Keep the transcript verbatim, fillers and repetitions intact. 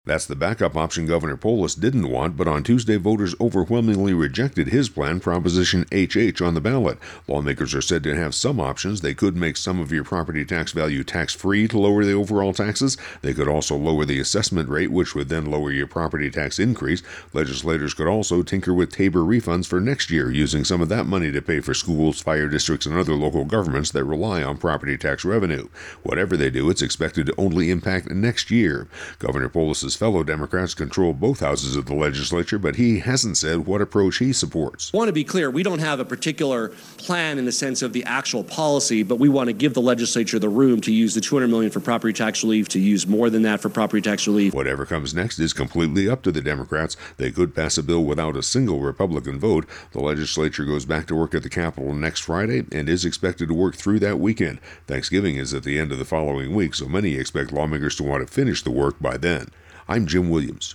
That's the backup option Governor Polis didn't want, but on Tuesday, voters overwhelmingly rejected his plan, Proposition H H, on the ballot. Lawmakers are said to have some options. They could make some of your property tax value tax-free to lower the overall taxes. They could also lower the assessment rate, which would then lower your property tax increase. Legislators could also tinker with Tabor refunds for next year, using some of that money to pay for schools, fire districts, and other local governments that rely on property tax revenue. Whatever they do, it's expected to only impact next year. Governor Polis's fellow Democrats control both houses of the legislature, but he hasn't said what approach he supports. I want to be clear, we don't have a particular plan in the sense of the actual policy, but we want to give the legislature the room to use the two hundred million dollars for property tax relief, to use more than that for property tax relief. Whatever comes next is completely up to the Democrats. They could pass a bill without a single Republican vote. The legislature goes back to work at the Capitol next Friday and is expected to work through that weekend. Thanksgiving is at the end of the following week, so many expect lawmakers to want to finish the work by then. I'm Jim Williams.